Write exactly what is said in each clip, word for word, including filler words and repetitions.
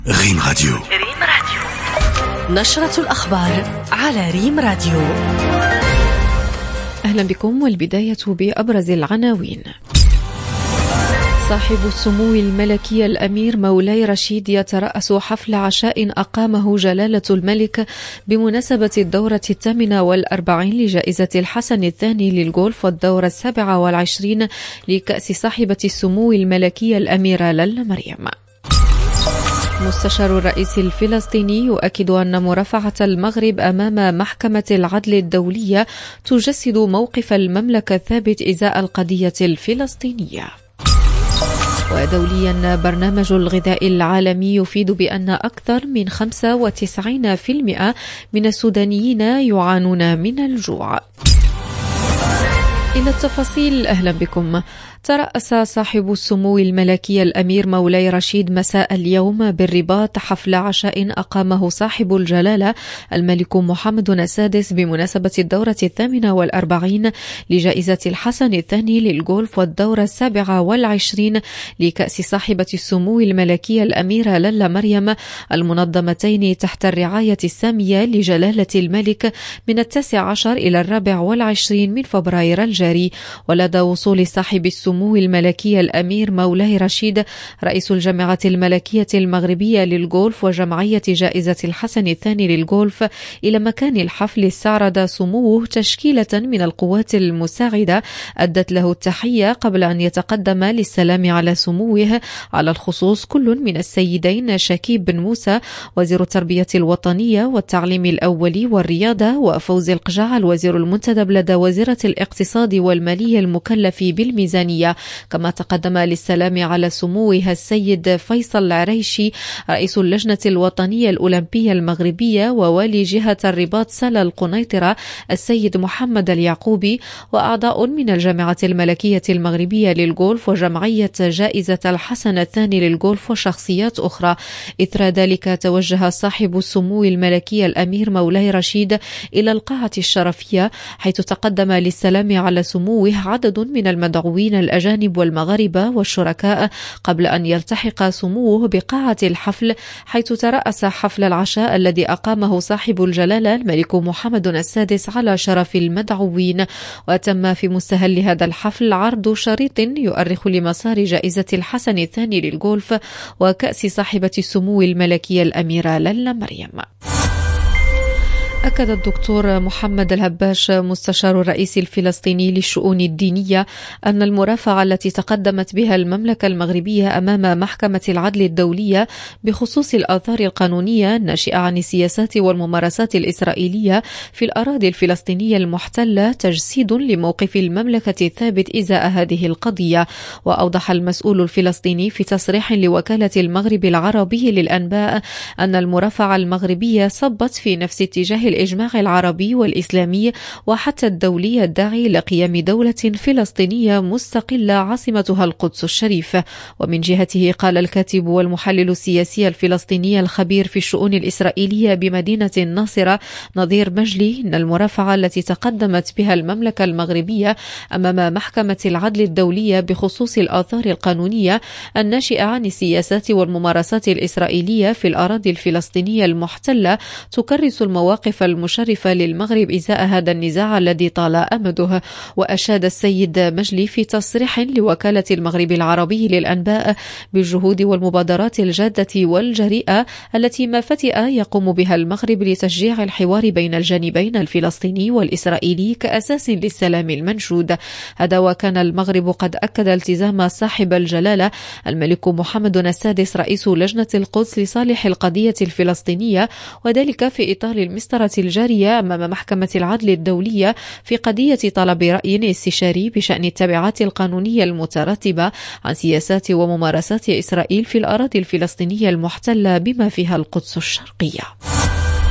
ريم راديو. ريم راديو نشرة الأخبار على ريم راديو. أهلا بكم، والبداية بأبرز العناوين. صاحب السمو الملكي الأمير مولاي رشيد يترأس حفل عشاء أقامه جلالة الملك بمناسبة الدورة الثامنة والأربعين لجائزة الحسن الثاني للغولف والدورة السابعة والعشرين لكأس صاحبة السمو الملكي الأميرة للا مريم. مستشار الرئيس الفلسطيني يؤكد أن مرافعة المغرب أمام محكمة العدل الدولية تجسد موقف المملكة الثابت إزاء القضية الفلسطينية. ودوليا، برنامج الغذاء العالمي يفيد بأن أكثر من خمسة وتسعين بالمئة من السودانيين يعانون من الجوع. إلى التفاصيل، أهلا بكم. ترأس صاحب السمو الملكي الأمير مولاي رشيد مساء اليوم بالرباط حفل عشاء أقامه صاحب الجلالة الملك محمد السادس بمناسبة الدورة الثامنة والأربعين لجائزة الحسن الثاني للغولف والدورة السابعة والعشرين لكأس صاحبة السمو الملكية الأميرة للا مريم، المنظمتين تحت الرعاية السامية لجلالة الملك من التاسع عشر إلى الرابع والعشرين من فبراير الجاري. ولدى وصول صاحب السمو السمو الملكي الأمير مولاي رشيد رئيس الجامعة الملكية المغربية للغولف وجمعية جائزة الحسن الثاني للغولف إلى مكان الحفل، استعرض سموه تشكيلة من القوات المساعدة أدت له التحية قبل أن يتقدم للسلام على سموه، على الخصوص كل من السيدين شكيب بن موسى وزير التربية الوطنية والتعليم الأولي والرياضة، وفوزي القجاع الوزير المنتدب لدى وزيرة الاقتصاد والمالية المكلف بالميزانية. كما تقدم للسلام على سموها السيد فيصل العريشي رئيس اللجنة الوطنية الأولمبية المغربية ووالي جهة الرباط سلا القنيطرة السيد محمد اليعقوبي، وأعضاء من الجامعة الملكية المغربية للغولف وجمعية جائزة الحسن الثاني للغولف وشخصيات أخرى. إثر ذلك توجه صاحب السمو الملكي الأمير مولاي رشيد إلى القاعة الشرفية، حيث تقدم للسلام على سموه عدد من المدعوين الأجانب والمغاربة والشركاء قبل أن يلتحق سموه بقاعة الحفل، حيث ترأس حفل العشاء الذي أقامه صاحب الجلالة الملك محمد السادس على شرف المدعوين. وتم في مستهل هذا الحفل عرض شريط يؤرخ لمسار جائزة الحسن الثاني للغولف وكأس صاحبة السمو الملكية الأميرة للا مريم. أكد الدكتور محمد الهباش مستشار الرئيس الفلسطيني للشؤون الدينية أن المرافعة التي تقدمت بها المملكة المغربية أمام محكمة العدل الدولية بخصوص الآثار القانونية الناشئة عن السياسات والممارسات الإسرائيلية في الأراضي الفلسطينية المحتلة تجسيد لموقف المملكة الثابت إزاء هذه القضية. وأوضح المسؤول الفلسطيني في تصريح لوكالة المغرب العربي للأنباء أن المرافعة المغربية صبت في نفس اتجاه الإجماع العربي والإسلامي وحتى الدولي الداعي لقيام دولة فلسطينية مستقلة عاصمتها القدس الشريف. ومن جهته قال الكاتب والمحلل السياسي الفلسطيني الخبير في الشؤون الإسرائيلية بمدينة الناصرة نظير مجلي إن المرافعة التي تقدمت بها المملكة المغربية أمام محكمة العدل الدولية بخصوص الآثار القانونية الناشئة عن السياسات والممارسات الإسرائيلية في الأراضي الفلسطينية المحتلة تكرس المواقف المشرفة للمغرب إزاء هذا النزاع الذي طال أمده. وأشاد السيد مجلي في تصريح لوكالة المغرب العربي للأنباء بالجهود والمبادرات الجادة والجريئة التي ما فتئ يقوم بها المغرب لتشجيع الحوار بين الجانبين الفلسطيني والإسرائيلي كأساس للسلام المنشود. هذا وكان المغرب قد أكد التزام صاحب الجلالة الملك محمد السادس رئيس لجنة القدس لصالح القضية الفلسطينية، وذلك في إطار المسطرة الجارية أمام محكمة العدل الدولية في قضية طلب رأي استشاري بشأن التبعات القانونية المترتبة عن سياسات وممارسات إسرائيل في الأراضي الفلسطينية المحتلة بما فيها القدس الشرقية.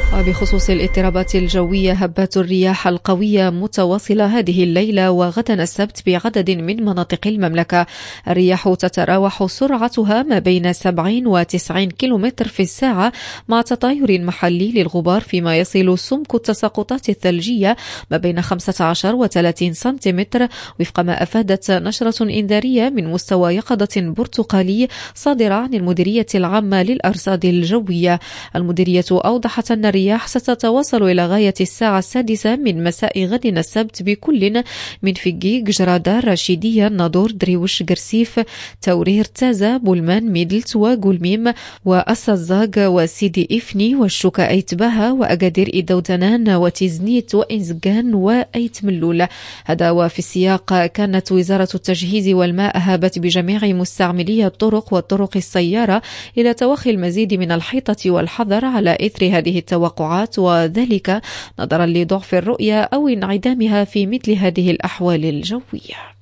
وبخصوص الاضطرابات الجوية، هبات الرياح القوية متواصلة هذه الليلة وغدا السبت بعدد من مناطق المملكة. الرياح تتراوح سرعتها ما بين سبعين وتسعين كيلومتر في الساعة مع تطاير محلي للغبار، فيما يصل سمك التساقطات الثلجية ما بين خمسة عشر وثلاثين سنتيمتر، وفق ما أفادت نشرة إنذارية من مستوى يقظة برتقالي صادرة عن المديرية العامة للأرصاد الجوية. المديرية أوضحت أن الرياح ستتواصل إلى غاية الساعة السادسة من مساء غد السبت بكل من فيجي، جرادة، رشيدية، ناظور، دريوش، قرسيف، تورير، تازا، بولمان، ميدلت، وقلميم، وأسازاق، وسيدي إفني، والشوكا، أيتباها، وأقادير، إدودنان، وتيزنيت، وإنزقان، وأيت ملول. هذا وفي السياق كانت وزارة التجهيز والماء هابت بجميع مستعملي الطرق والطرق السيارة إلى توخي المزيد من الحيطة والحذر على إثر هذه التوقعات، وذلك نظرا لضعف الرؤية أو انعدامها في مثل هذه الأحوال الجوية.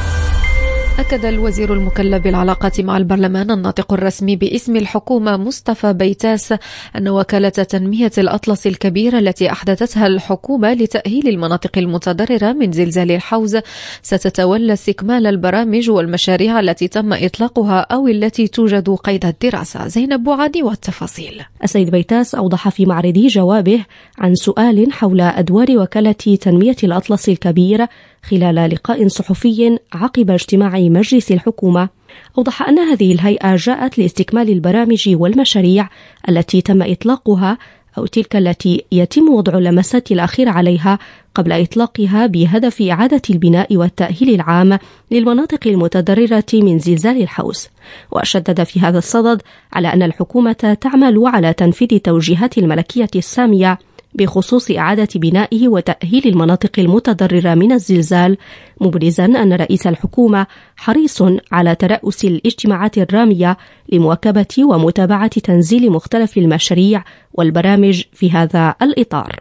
أكد الوزير المكلف بالعلاقات مع البرلمان الناطق الرسمي باسم الحكومة مصطفى بيتاس أن وكالة تنمية الأطلس الكبيرة التي أحدثتها الحكومة لتأهيل المناطق المتضررة من زلزال الحوز ستتولى استكمال البرامج والمشاريع التي تم إطلاقها أو التي توجد قيد الدراسة. زينب بوعدي والتفاصيل. السيد بيتاس أوضح في معرض جوابه عن سؤال حول أدوار وكالة تنمية الأطلس الكبير خلال لقاء صحفي عقب اجتماع مجلس الحكومة. أوضح أن هذه الهيئة جاءت لاستكمال البرامج والمشاريع التي تم إطلاقها أو تلك التي يتم وضع اللمسات الأخيرة عليها قبل إطلاقها بهدف إعادة البناء والتأهيل العام للمناطق المتضررة من زلزال الحوز. وشدد في هذا الصدد على أن الحكومة تعمل على تنفيذ توجيهات الملكية السامية بخصوص إعادة بنائه وتأهيل المناطق المتضررة من الزلزال، مبرزا أن رئيس الحكومة حريص على ترأس الاجتماعات الرامية لمواكبة ومتابعة تنزيل مختلف المشاريع والبرامج في هذا الإطار.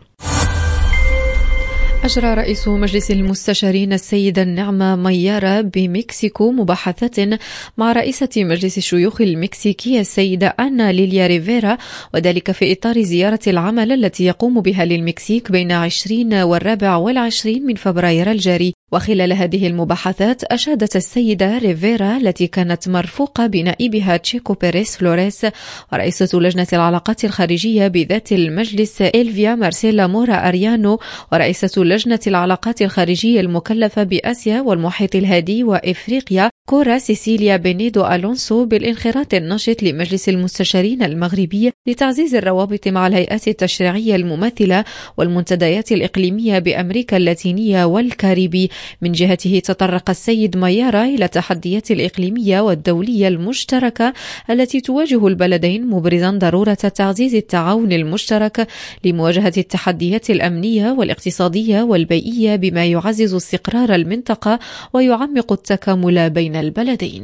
أجرى رئيس مجلس المستشارين السيد النعمة ميارا بمكسيكو مباحثات مع رئيسة مجلس الشيوخ المكسيكي السيدة أنا ليليا ريفيرا، وذلك في إطار زيارة العمل التي يقوم بها للمكسيك بين عشرين والرابع والعشرين من فبراير الجاري. وخلال هذه المباحثات أشادت السيدة ريفيرا التي كانت مرفوقة بنائبها تشيكو بيريس فلوريس ورئيسة لجنة العلاقات الخارجية بذات المجلس إلفيا مارسيلا مورا أريانو ورئيسة لجنة العلاقات الخارجية المكلفة بآسيا والمحيط الهادي وإفريقيا كورا سيسيليا بينيدو ألونسو بالانخراط النشط لمجلس المستشارين المغربي لتعزيز الروابط مع الهيئات التشريعية المماثلة والمنتديات الإقليمية بأمريكا اللاتينية والكاريبي. من جهته تطرق السيد ميارا إلى التحديات الإقليمية والدولية المشتركة التي تواجه البلدين، مبرزا ضرورة تعزيز التعاون المشترك لمواجهة التحديات الأمنية والاقتصادية والبيئية بما يعزز استقرار المنطقة ويعمق التكامل بين البلدين.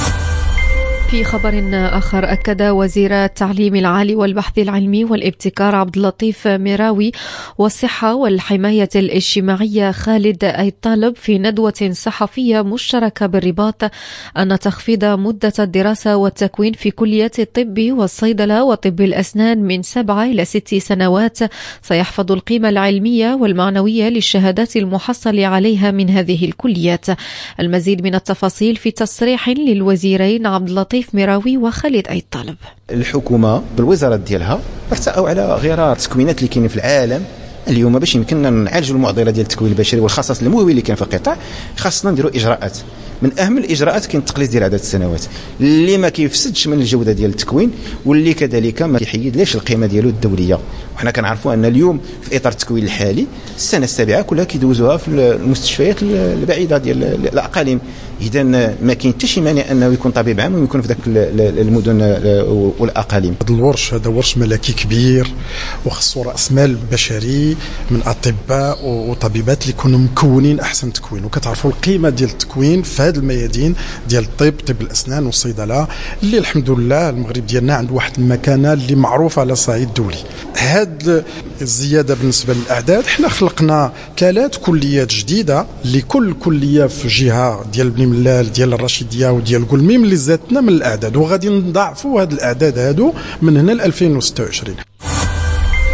في خبر آخر، أكد وزير التعليم العالي والبحث العلمي والابتكار عبد اللطيف مراوي والصحة والحماية الاجتماعية خالد أيطالب في ندوة صحفية مشتركة بالرباط أن تخفيض مدة الدراسة والتكوين في كلية الطب والصيدلة وطب الأسنان من سبعة إلى ست سنوات سيحفظ القيمة العلمية والمعنوية للشهادات المحصل عليها من هذه الكليات. المزيد من التفاصيل في تصريح للوزيرين عبد اللطيف مراوي وخالد أيطالب. الحكومة بالوزارات ديالها ارتأوا على غيار التكوينات اللي كاينين في العالم اليوم باش يمكننا نعالجوا المعضله ديال التكوين البشري والخصائص المهوي اللي كاين في القطاع. خاصنا نديروا اجراءات، من اهم الاجراءات كاين التقليص ديال عدد السنوات اللي ما كيفسدش من الجوده ديال التكوين واللي كذلك ما كيحيد ليش القيمه ديالو الدوليه. وحنا كنعرفوا ان اليوم في اطار التكوين الحالي السنه السابعه كلها كيدوزوها في المستشفيات البعيده ديال الاقاليم. اذا ما كاين حتى شي مانع انه يكون طبيب عام ويكون في ذاك المدن والاقاليم. هذا الورش هذا ورش ملكي كبير وخصو راس مال بشري من اطباء وطبيبات اللي يكونوا مكونين احسن تكوين. وكتعرفوا القيمه ديال التكوين في هذه الميادين ديال الطب، طب الاسنان والصيدله، اللي الحمد لله المغرب ديالنا عنده واحد المكانه اللي معروفه على الصعيد الدولي. هاد الزياده بالنسبه للاعداد، حنا خلقنا ثلاث كليات جديده لكل كليه في جهه ديال بني ملال ديال الرشيديه وديال قلميم اللي زادتنا من الاعداد، وغادي نضاعفوا هاد الاعداد هادو من هنا ل ألفين وستة وعشرين.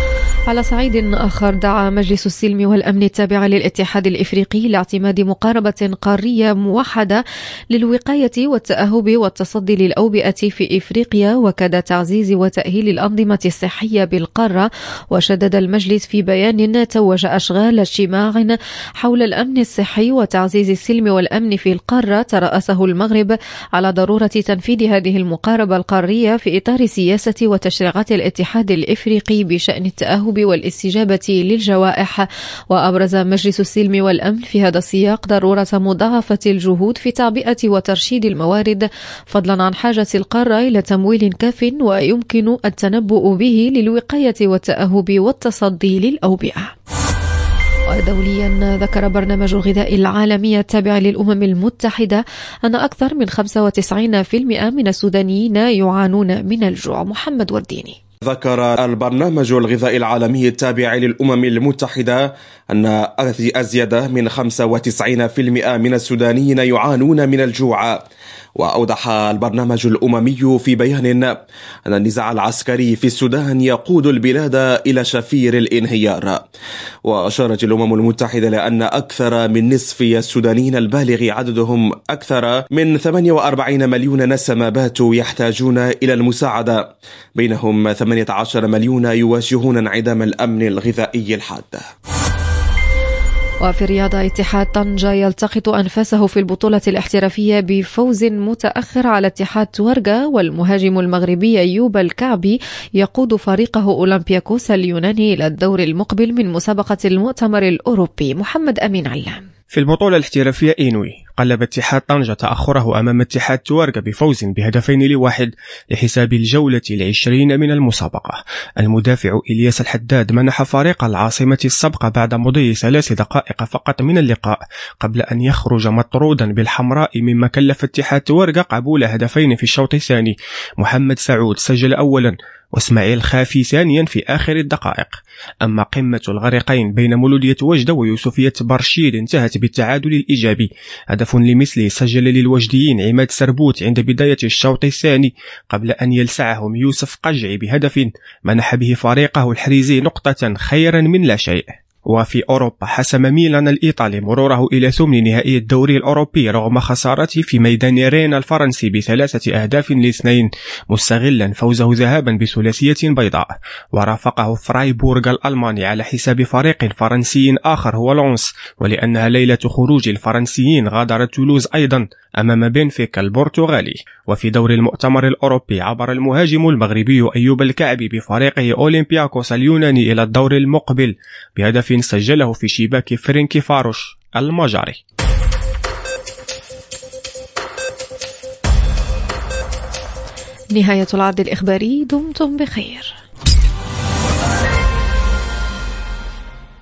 على صعيد آخر، دعا مجلس السلم والأمن التابع للاتحاد الإفريقي لاعتماد مقاربة قارية موحدة للوقاية والتأهب والتصدي للأوبئة في إفريقيا، وكاد تعزيز وتأهيل الأنظمة الصحية بالقارة. وشدد المجلس في بيان توج أشغال اجتماع حول الأمن الصحي وتعزيز السلم والأمن في القارة ترأسه المغرب على ضرورة تنفيذ هذه المقاربة القارية في إطار سياسة وتشريعات الاتحاد الإفريقي بشأن التأهب والاستجابة للجوائح. وأبرز مجلس السلم والأمن في هذا السياق ضرورة مضاعفة الجهود في تعبئة وترشيد الموارد، فضلا عن حاجة القارة إلى تمويل كاف ويمكن التنبؤ به للوقاية والتأهب والتصدي للأوبئة. ودوليا، ذكر برنامج الغذاء العالمي التابع للأمم المتحدة أن أكثر من خمسة وتسعين بالمئة من السودانيين يعانون من الجوع. محمد ورديني. ذكر البرنامج الغذائي العالمي التابع للأمم المتحدة أن أزيد من خمسة وتسعين بالمئة من السودانيين يعانون من الجوع. وأوضح البرنامج الأممي في بيان أن النزاع العسكري في السودان يقود البلاد إلى شفير الانهيار. وأشارت الأمم المتحدة لأن أكثر من نصف السودانيين البالغ عددهم أكثر من ثمانية وأربعين مليون نسمة باتوا يحتاجون إلى المساعدة، بينهم ثمانية عشر مليون يواجهون انعدام الأمن الغذائي الحاد. وفي الرياضة، اتحاد طنجة يلتقط أنفاسه في البطولة الاحترافية بفوز متأخر على اتحاد تورغا، والمهاجم المغربي أيوب الكعبي يقود فريقه أولمبياكوس اليوناني إلى الدور المقبل من مسابقة المؤتمر الأوروبي. محمد أمين علام. في البطولة الاحترافية إينوي قلب اتحاد طنجة تأخره أمام اتحاد تورغا بفوز بهدفين لواحد لحساب الجولة العشرين من المسابقة. المدافع إلياس الحداد منح فريق العاصمة السبق بعد مضي ثلاث دقائق فقط من اللقاء قبل أن يخرج مطرودا بالحمراء، مما كلف اتحاد تورغا قبول هدفين في الشوط الثاني. محمد سعود سجل أولا واسماعيل خافي ثانيا في آخر الدقائق. أما قمة الغريقين بين مولودية وجدة ويوسفية برشيد انتهت بالتعادل الإيجابي. هدف لمثله سجل للوجديين عماد سربوت عند بداية الشوط الثاني قبل أن يلسعهم يوسف قجعي بهدف منح به فريقه الحريزي نقطة خيرا من لا شيء. وفي أوروبا، حسم ميلان الإيطالي مروره إلى ثمن نهائي الدوري الأوروبي رغم خسارته في ميدان رين الفرنسي بثلاثة أهداف لاثنين، مستغلا فوزه ذهابا بثلاثية بيضاء. ورافقه فرايبورغ الألماني على حساب فريق فرنسي آخر هو لونس، ولأنها ليلة خروج الفرنسيين غادرت تولوز أيضا أمام بنفيكا البرتغالي. وفي دور المؤتمر الأوروبي، عبر المهاجم المغربي أيوب الكعبي بفريقه أولمبياكوس اليوناني إلى الدور المقبل بهدف سجله في شباك فرينكي فاروش المجري. نهاية العرض الإخباري، دمتم بخير.